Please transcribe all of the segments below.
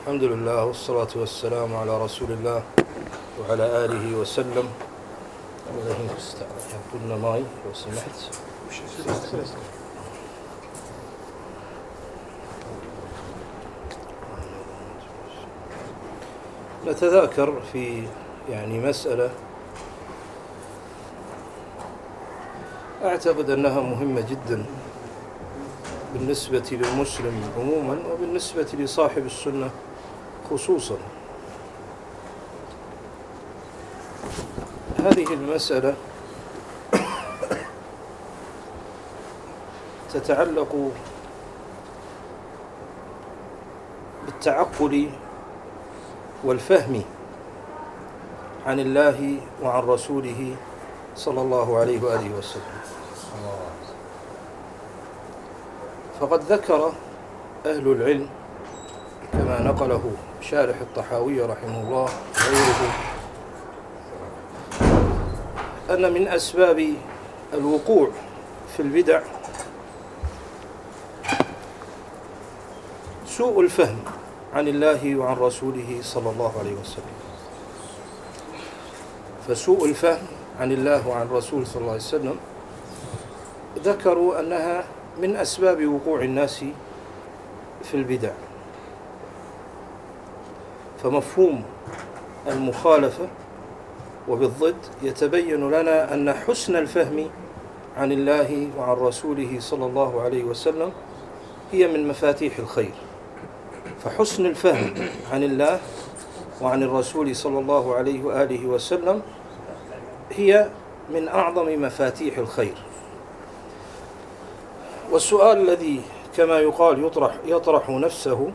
الحمد لله والصلاة والسلام على رسول الله وعلى آله وسلم. قلنا ماي لو سمحت. نتذاكر في مسألة أعتقد أنها مهمة جدا بالنسبة للمسلم عموما وبالنسبة لصاحب السنة خصوصا. هذه المسألة تتعلق بالتعقل والفهم عن الله وعن رسوله صلى الله عليه وآله وسلم. فقد ذكر أهل العلم كما نقله شارح الطحاوي رحمه الله وغيره أن من أسباب الوقوع في البدع سوء الفهم عن الله وعن رسوله صلى الله عليه وسلم. فسوء الفهم عن الله وعن رسوله صلى الله عليه وسلم ذكروا أنها من أسباب وقوع الناس في البدع. فمفهوم المخالفة وبالضد يتبين لنا أن حسن الفهم عن الله وعن رسوله صلى الله عليه وسلم هي من مفاتيح الخير. فحسن الفهم عن الله وعن الرسول صلى الله عليه وآله وسلم هي من أعظم مفاتيح الخير. والسؤال الذي كما يقال يطرح نفسه: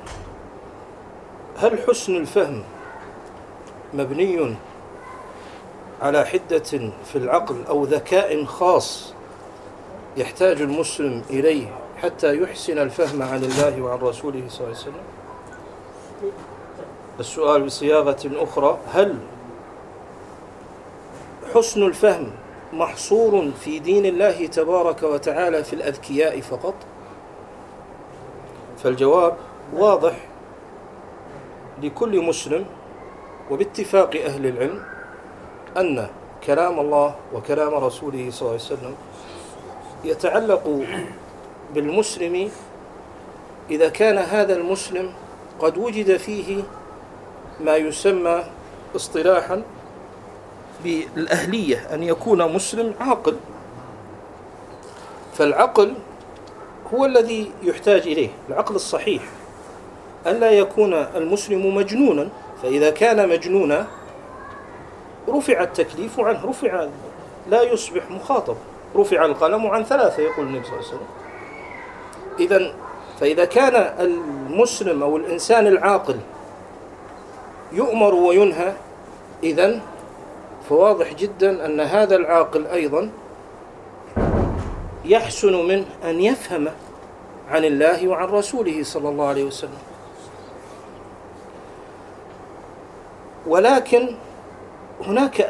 هل حسن الفهم مبني على حدة في العقل أو ذكاء خاص يحتاج المسلم إليه حتى يحسن الفهم عن الله وعن رسوله صلى الله عليه وسلم؟ السؤال بصياغة أخرى: هل حسن الفهم محصور في دين الله تبارك وتعالى في الأذكياء فقط؟ فالجواب واضح لكل مسلم وباتفاق أهل العلم أن كلام الله وكلام رسوله صلى الله عليه وسلم يتعلق بالمسلم إذا كان هذا المسلم قد وجد فيه ما يسمى اصطلاحا بالأهلية، أن يكون مسلم عاقل. فالعقل هو الذي يحتاج إليه، العقل الصحيح، ألا يكون المسلم مجنونا. فإذا كان مجنونا رفع التكليف عنه، لا يصبح مخاطب، رفع القلم عن 3 يقول النبي صلى الله عليه وسلم. فإذا كان المسلم أو الإنسان العاقل يؤمر وينهى، إذن فواضح جدا أن هذا العاقل أيضا يحسن منه أن يفهم عن الله وعن رسوله صلى الله عليه وسلم. ولكن هناك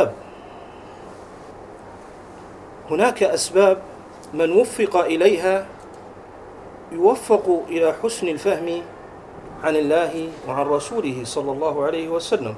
أسباب من وفق إليها يوفق إلى حسن الفهم عن الله وعن رسوله صلى الله عليه وسلم.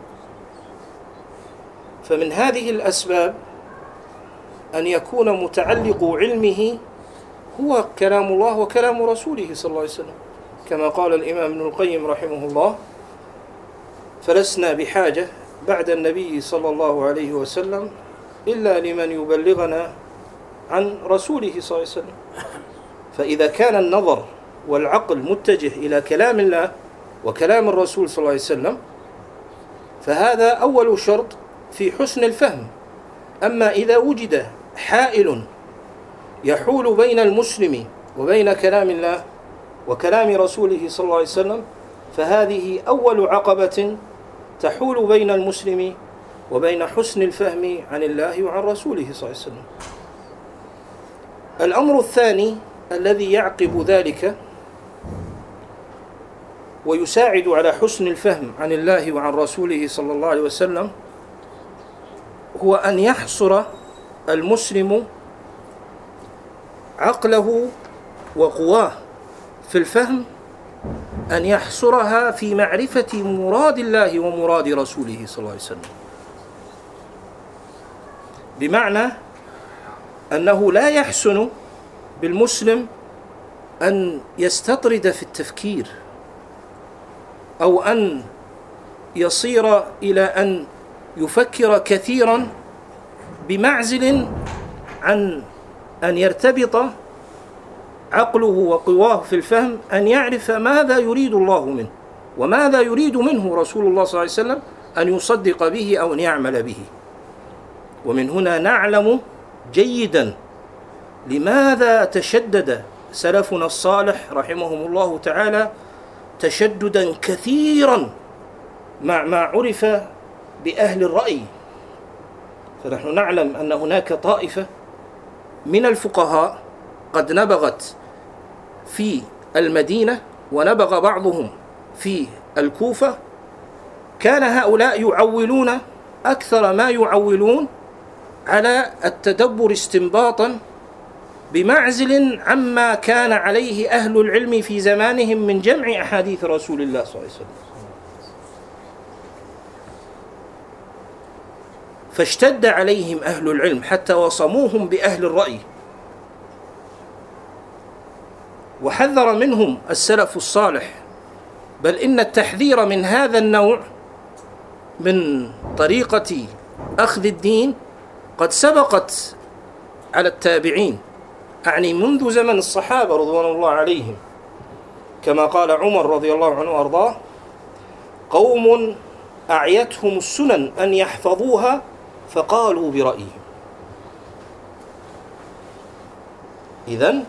فمن هذه الأسباب أن يكون متعلق علمه هو كلام الله وكلام رسوله صلى الله عليه وسلم، كما قال الإمام ابن القيم رحمه الله: فلسنا بحاجة بعد النبي صلى الله عليه وسلم إلا لمن يبلغنا عن رسوله صلى الله عليه وسلم. فإذا كان النظر والعقل متجه إلى كلام الله وكلام الرسول صلى الله عليه وسلم فهذا أول شرط في حسن الفهم. أما إذا وجد حائل يحول بين المسلم وبين كلام الله وكلام رسوله صلى الله عليه وسلم فهذه أول عقبة تحول بين المسلم وبين حسن الفهم عن الله وعن رسوله صلى الله عليه وسلم. الأمر الثاني الذي يعقب ذلك ويساعد على حسن الفهم عن الله وعن رسوله صلى الله عليه وسلم هو أن يحصر المسلم عقله وقواه في الفهم أن يحصرها في معرفة مراد الله ومراد رسوله صلى الله عليه وسلم، بمعنى أنه لا يحسن بالمسلم أن يستطرد في التفكير أو أن يصير إلى أن يفكر كثيرا بمعزل عن أن يرتبط عقله وقواه في الفهم، أن يعرف ماذا يريد الله منه وماذا يريد منه رسول الله صلى الله عليه وسلم، أن يصدق به أو أن يعمل به. ومن هنا نعلم جيدا لماذا تشدد سلفنا الصالح رحمهم الله تعالى تشددا كثيرا مع ما عرف بأهل الرأي. فنحن نعلم أن هناك طائفة من الفقهاء قد نبغت في المدينة ونبغ بعضهم في الكوفة، كان هؤلاء يعولون أكثر ما يعولون على التدبر استنباطا بمعزل عما كان عليه أهل العلم في زمانهم من جمع أحاديث رسول الله صلى الله عليه وسلم. فاشتد عليهم أهل العلم حتى وصموهم بأهل الرأي، وحذر منهم السلف الصالح، بل إن التحذير من هذا النوع من طريقة أخذ الدين قد سبقت على التابعين، أعني منذ زمن الصحابة رضوان الله عليهم، كما قال عمر رضي الله عنه وأرضاه: قوم أعيتهم السنن أن يحفظوها فقالوا برأيهم. إذن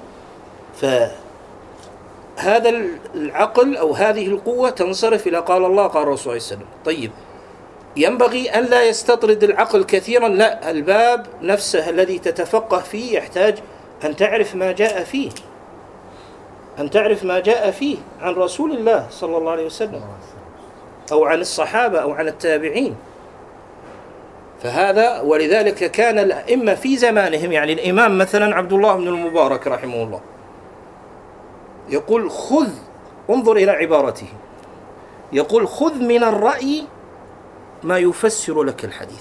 فهذا العقل أو هذه القوة تنصرف إلى قال الله قال الرسول صلى الله عليه وسلم. طيب، ينبغي أن لا يستطرد العقل كثيرا، لا، الباب نفسه الذي تتفقه فيه يحتاج أن تعرف ما جاء فيه، أن تعرف ما جاء فيه عن رسول الله صلى الله عليه وسلم أو عن الصحابة أو عن التابعين. فهذا ولذلك كان الأئمة في زمانهم، يعني الإمام مثلا عبد الله بن المبارك رحمه الله يقول: خذ، انظر إلى عبارته، يقول: خذ من الرأي ما يفسر لك الحديث،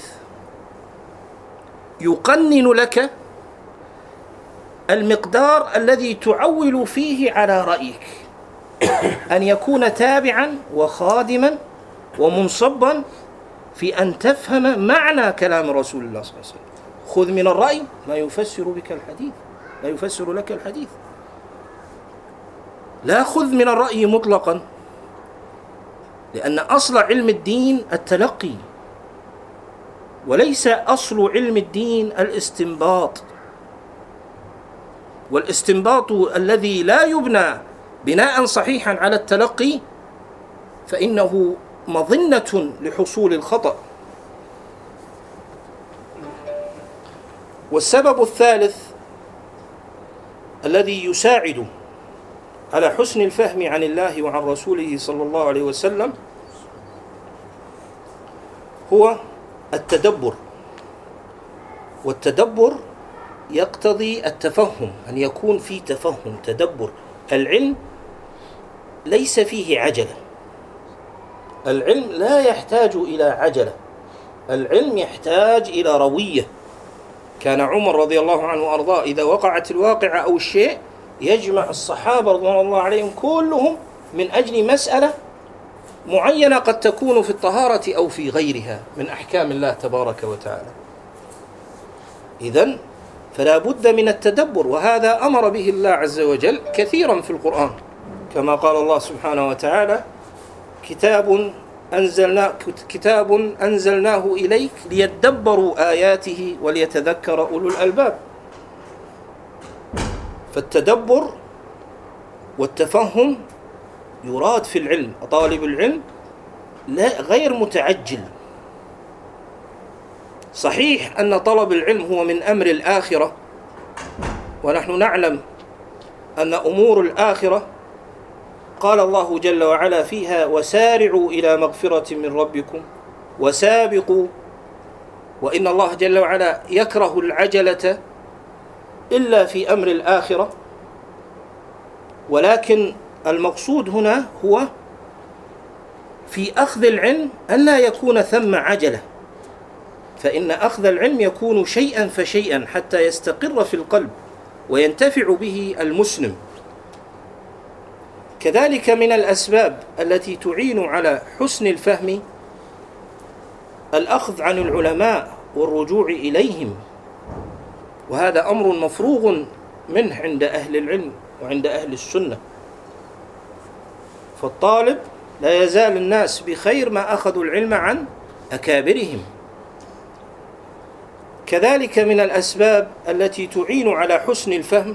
يقنن لك المقدار الذي تعول فيه على رأيك، أن يكون تابعا وخادما ومنصبا في أن تفهم معنى كلام رسول الله صلى الله عليه وسلم. خذ من الرأي ما يفسر بك الحديث، ما يفسر لك الحديث، لا خذ من الرأي مطلقا، لأن أصل علم الدين التلقي، وليس أصل علم الدين الاستنباط. والاستنباط الذي لا يبنى بناء صحيحا على التلقي فإنه مظنة لحصول الخطأ. والسبب الثالث الذي يساعد على حسن الفهم عن الله وعن رسوله صلى الله عليه وسلم هو التدبر. والتدبر يقتضي التفهم، أن يكون في تفهم، تدبر. العلم ليس فيه عجلة، العلم لا يحتاج إلى عجلة، العلم يحتاج إلى روية. كان عمر رضي الله عنه وأرضاه إذا وقعت الواقعة أو الشيء يجمع الصحابة رضوان الله عليهم كلهم من أجل مسألة معينة قد تكون في الطهارة أو في غيرها من أحكام الله تبارك وتعالى. إذن فلا بد من التدبر، وهذا أمر به الله عز وجل كثيرا في القرآن، كما قال الله سبحانه وتعالى: كتاب أنزلناه إليك ليدبروا آياته وليتذكر أولو الألباب. فالتدبر والتفهم يراد في العلم. طالب العلم لا غير متعجل. صحيح أن طلب العلم هو من أمر الآخرة، ونحن نعلم أن أمور الآخرة قال الله جل وعلا فيها: وسارعوا إلى مغفرة من ربكم وسابقوا. وإن الله جل وعلا يكره العجلة إلا في أمر الآخرة، ولكن المقصود هنا هو في أخذ العلم أن لا يكون ثم عجلة، فإن أخذ العلم يكون شيئا فشيئا حتى يستقر في القلب وينتفع به المسلم. كذلك من الأسباب التي تعين على حسن الفهم الأخذ عن العلماء والرجوع إليهم، وهذا أمر مفروغ منه عند أهل العلم وعند أهل السنة. فالطالب لا يزال الناس بخير ما أخذوا العلم عن أكابرهم. كذلك من الأسباب التي تعين على حسن الفهم،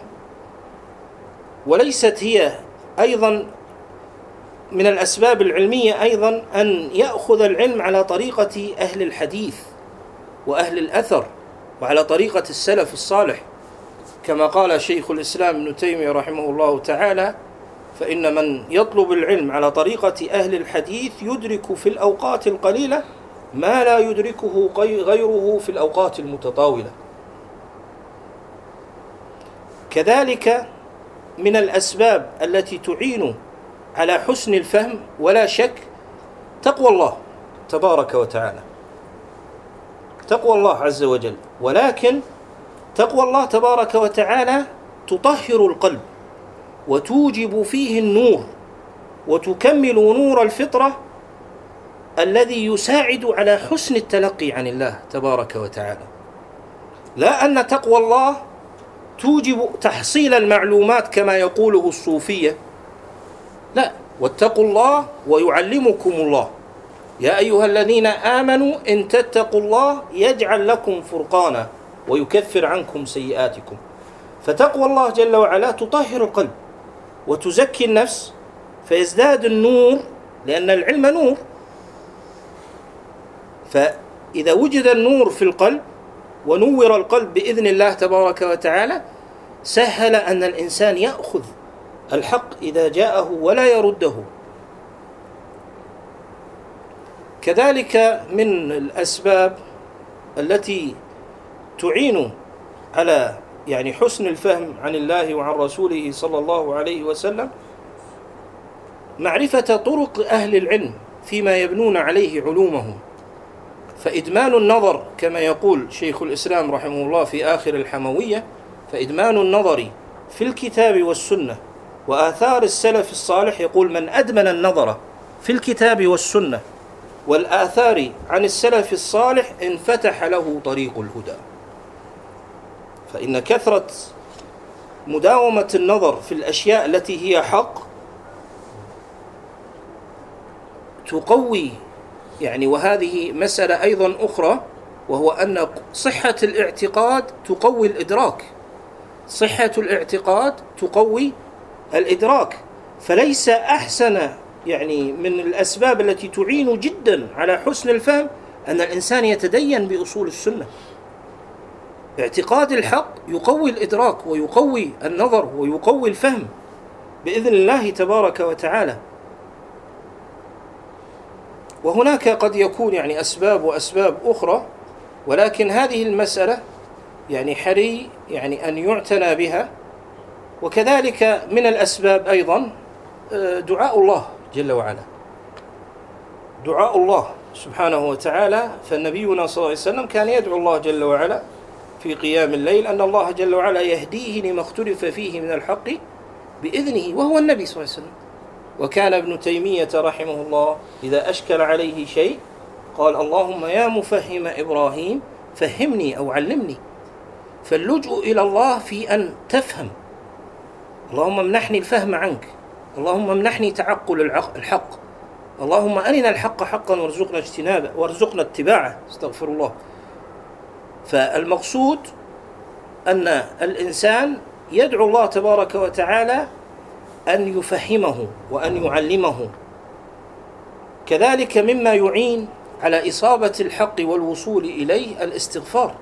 وليست هي أيضا من الأسباب العلمية أيضا، أن يأخذ العلم على طريقة أهل الحديث وأهل الأثر وعلى طريقة السلف الصالح، كما قال شيخ الإسلام ابن تيمية رحمه الله تعالى: فإن من يطلب العلم على طريقة أهل الحديث يدرك في الأوقات القليلة ما لا يدركه غيره في الأوقات المتطاولة. كذلك من الأسباب التي تعين على حسن الفهم ولا شك تقوى الله تبارك وتعالى، تقوى الله عز وجل. ولكن تقوى الله تبارك وتعالى تطهر القلب وتوجب فيه النور وتكمل نور الفطرة الذي يساعد على حسن التلقي عن الله تبارك وتعالى. لا أن تقوى الله توجب تحصيل المعلومات كما يقوله الصوفية، لا، واتقوا الله ويعلمكم الله، يا أيها الذين آمنوا إن تتقوا الله يجعل لكم فرقانا ويكفر عنكم سيئاتكم. فتقوى الله جل وعلا تطهر القلب وتزكي النفس فيزداد النور، لأن العلم نور. فإذا وجد النور في القلب ونور القلب بإذن الله تبارك وتعالى، سهل أن الإنسان يأخذ الحق إذا جاءه ولا يرده. كذلك من الأسباب التي تعين على حسن الفهم عن الله وعن رسوله صلى الله عليه وسلم معرفة طرق أهل العلم فيما يبنون عليه علومهم. فإدمان النظر كما يقول شيخ الإسلام رحمه الله في آخر الحموية: فإدمان النظر في الكتاب والسنة وآثار السلف الصالح، يقول: من أدمن النظر في الكتاب والسنة والآثار عن السلف الصالح انفتح له طريق الهدى. فإن كثرة مداومة النظر في الأشياء التي هي حق تقوي، وهذه مسألة أيضا أخرى، وهو أن صحة الاعتقاد تقوي الإدراك، صحة الاعتقاد تقوي الإدراك. فليس أحسن من الأسباب التي تعين جدا على حسن الفهم أن الإنسان يتدين بأصول السنة. اعتقاد الحق يقوي الإدراك ويقوي النظر ويقوي الفهم بإذن الله تبارك وتعالى. وهناك قد يكون أسباب وأسباب أخرى، ولكن هذه المسألة حري أن يعتنى بها. وكذلك من الأسباب أيضا دعاء الله جل وعلا، دعاء الله سبحانه وتعالى. فالنبينا صلى الله عليه وسلم كان يدعو الله جل وعلا في قيام الليل أن الله جل وعلا يهديه لما اختلف فيه من الحق بإذنه، وهو النبي صلى الله عليه وسلم. وكان ابن تيمية رحمه الله إذا أشكل عليه شيء قال: اللهم يا مفهم إبراهيم فهمني أو علمني. فاللجوء إلى الله في أن تفهم. اللهم امنحني الفهم عنك، اللهم امنحني تعقل الحق، اللهم أرنا الحق حقا وارزقنا اجتنابه وارزقنا اتباعه. استغفر الله. فالمقصود أن الإنسان يدعو الله تبارك وتعالى أن يفهمه وأن يعلمه. كذلك مما يعين على إصابة الحق والوصول إليه الاستغفار،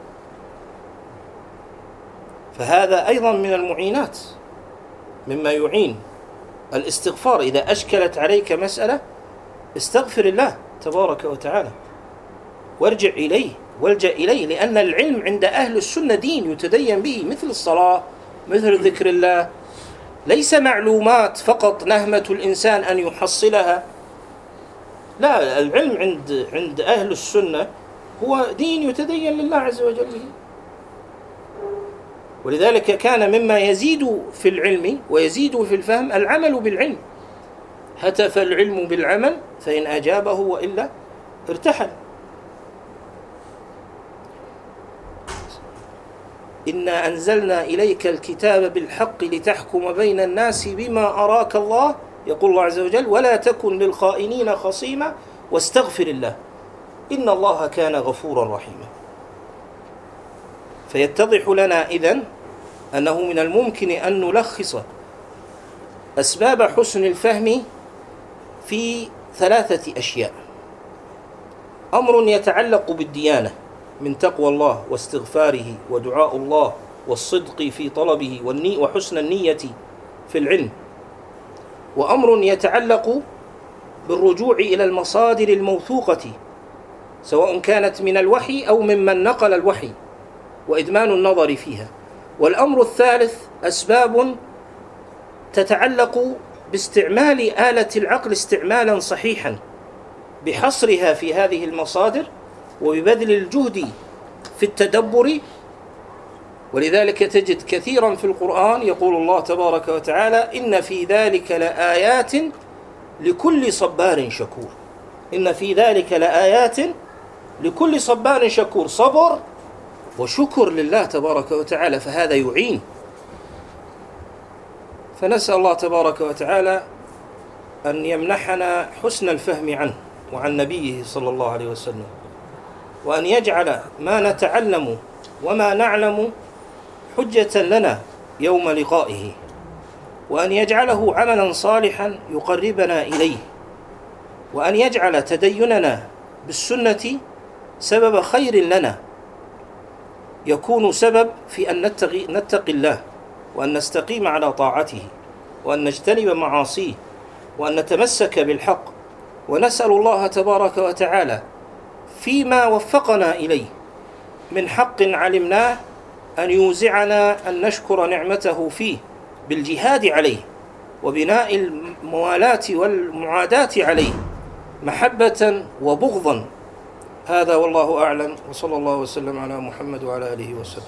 فهذا أيضا من المعينات، مما يعين الاستغفار. إذا أشكلت عليك مسألة استغفر الله تبارك وتعالى وارجع إليه والجأ إليه، لأن العلم عند أهل السنة دين يتدين به، مثل الصلاة، مثل ذكر الله، ليس معلومات فقط نهمة الإنسان أن يحصلها. لا، العلم عند أهل السنة هو دين يتدين لله عز وجل به. ولذلك كان مما يزيد في العلم ويزيد في الفهم العمل بالعلم. هتف العلم بالعمل فإن أجابه وإلا ارتحل. إنا أنزلنا إليك الكتاب بالحق لتحكم بين الناس بما أراك الله، يقول الله عز وجل: ولا تكن للخائنين خصيما واستغفر الله إن الله كان غفورا رحيما. فيتضح لنا إذن أنه من الممكن أن نلخص أسباب حسن الفهم في 3 أشياء: أمر يتعلق بالديانة من تقوى الله واستغفاره ودعاء الله والصدق في طلبه وحسن النية في العلم، وأمر يتعلق بالرجوع إلى المصادر الموثوقة سواء كانت من الوحي أو ممن نقل الوحي وإدمان النظر فيها. والأمر الثالث أسباب تتعلق باستعمال آلة العقل استعمالا صحيحا بحصرها في هذه المصادر وببذل الجهد في التدبر. ولذلك تجد كثيرا في القرآن يقول الله تبارك وتعالى: إن في ذلك لآيات لكل صبار شكور. إن في ذلك لآيات لكل صبار شكور، صبر وشكر لله تبارك وتعالى، فهذا يعين. فنسأل الله تبارك وتعالى أن يمنحنا حسن الفهم عنه وعن نبيه صلى الله عليه وسلم، وأن يجعل ما نتعلم وما نعلم حجة لنا يوم لقائه، وأن يجعله عملا صالحا يقربنا إليه، وأن يجعل تديننا بالسنة سبب خير لنا، يكون سبب في أن نتقي الله وأن نستقيم على طاعته وأن نجتنب معاصيه وأن نتمسك بالحق. ونسأل الله تبارك وتعالى فيما وفقنا إليه من حق علمناه أن يوزعنا أن نشكر نعمته فيه بالجهاد عليه وبناء الموالاة والمعاداة عليه محبة وبغضا. هذا والله أعلم، وصلى الله وسلم على محمد وعلى آله وسلم.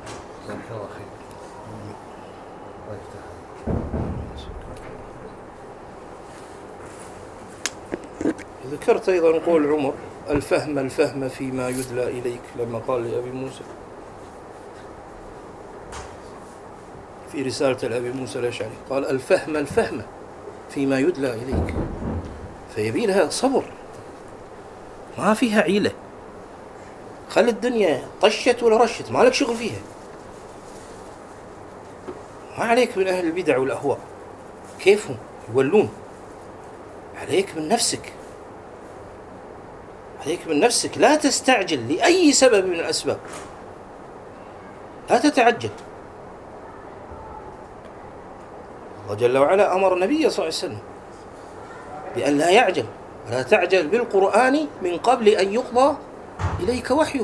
ذكرت أيضا قول عمر: الفهم فيما يدلى إليك، لما قال لأبي موسى في رسالة لأبي موسى الأشعري، قال: الفهم فيما يدلى إليك. فيبي لها صبر، ما فيها عيلة. خلي الدنيا طشت ولا رشت، ما لك شغل فيها. ما عليك من أهل البدع والأهواء، كيفهم يولون. عليك من نفسك، عليك من نفسك. لا تستعجل لأي سبب من الأسباب، لا تتعجل. الله جل وعلا أمر النبي صلى الله عليه وسلم بأن لا يعجل، ولا تعجل بالقرآن من قبل أن يقضى إليك وحيه،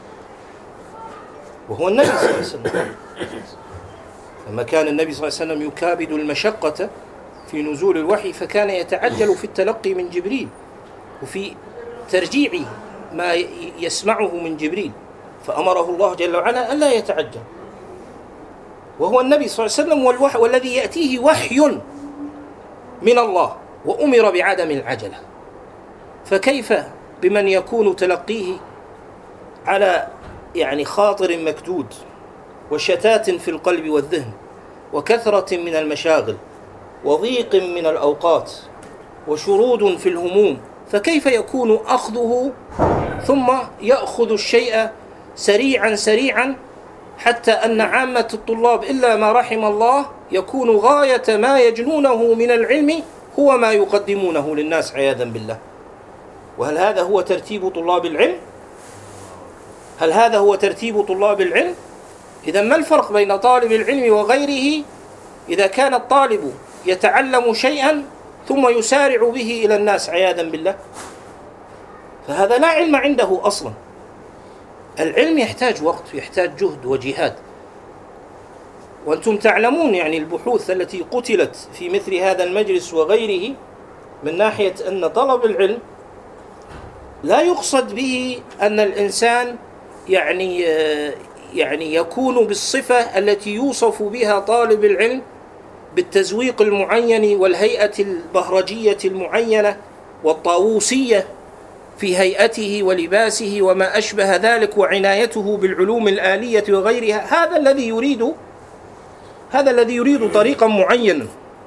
وهو النبي صلى الله عليه وسلم. لما كان النبي صلى الله عليه وسلم يكابد المشقة في نزول الوحي، فكان يتعجل في التلقي من جبريل وفي ترجيع ما يسمعه من جبريل، فأمره الله جل وعلا ألا يتعجل، وهو النبي صلى الله عليه وسلم والذي يأتيه وحي من الله، وأمر بعدم العجلة. فكيف بمن يكون تلقيه على خاطر مكدود وشتات في القلب والذهن وكثرة من المشاغل وضيق من الأوقات وشرود في الهموم؟ فكيف يكون أخذه ثم يأخذ الشيء سريعا حتى أن عامة الطلاب إلا ما رحم الله يكون غاية ما يجنونه من العلم هو ما يقدمونه للناس عياذا بالله. وهل هذا هو ترتيب طلاب العلم؟ هل هذا هو ترتيب طلاب العلم؟ إذا ما الفرق بين طالب العلم وغيره إذا كان الطالب يتعلم شيئا ثم يسارع به إلى الناس عياذا بالله؟ فهذا لا علم عنده أصلا. العلم يحتاج وقت، يحتاج جهد وجهاد. وأنتم تعلمون يعني البحوث التي قتلت في مثل هذا المجلس وغيره من ناحية أن طلب العلم لا يقصد به أن الإنسان يعني يكون بالصفة التي يوصف بها طالب العلم بالتزويق المعين والهيئة البهرجية المعينة والطاووسية في هيئته ولباسه وما أشبه ذلك وعنايته بالعلوم الآلية وغيرها. هذا الذي يريد طريقا معينا.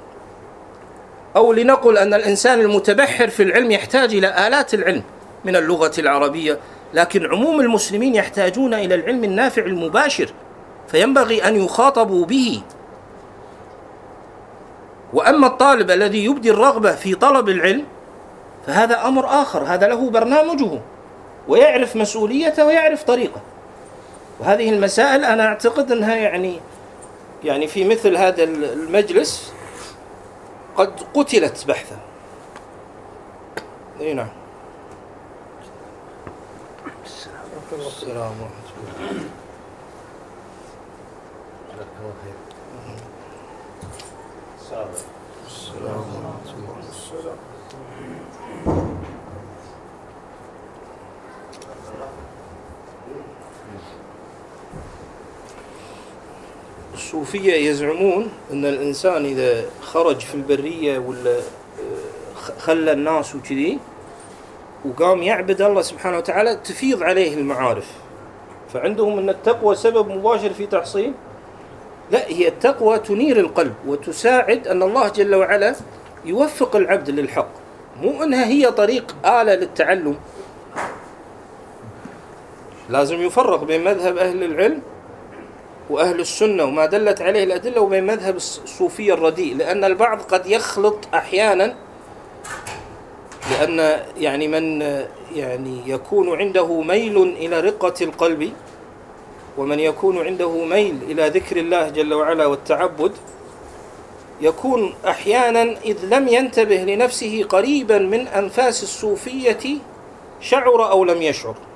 أو لنقل أن الإنسان المتبحر في العلم يحتاج إلى آلات العلم من اللغة العربية، لكن عموم المسلمين يحتاجون إلى العلم النافع المباشر، فينبغي أن يخاطبوا به. وأما الطالب الذي يبدي الرغبة في طلب العلم فهذا أمر آخر، هذا له برنامجه ويعرف مسؤوليته ويعرف طريقه. وهذه المسائل أنا أعتقد أنها يعني في مثل هذا المجلس قد قتلت بحثا. اي نعم. السلام ورحمة الله. السلام ورحمة الله. الصوفية يزعمون أن الإنسان إذا خرج في البرية ولا خلى الناس وكذي وقام يعبد الله سبحانه وتعالى تفيض عليه المعارف، فعندهم أن التقوى سبب مباشر في تحصيل. لا، هي التقوى تنير القلب وتساعد أن الله جل وعلا يوفق العبد للحق، مو أنها هي طريق آلة للتعلم. لازم يفرق بين مذهب أهل العلم وأهل السنة وما دلت عليه الأدلة وبين مذهب الصوفية الرديء، لأن البعض قد يخلط أحيانا، لأن يعني من يعني يكون عنده ميل إلى رقة القلب ومن يكون عنده ميل إلى ذكر الله جل وعلا والتعبد يكون أحيانا إذ لم ينتبه لنفسه قريبا من أنفاس الصوفية شعر أو لم يشعر.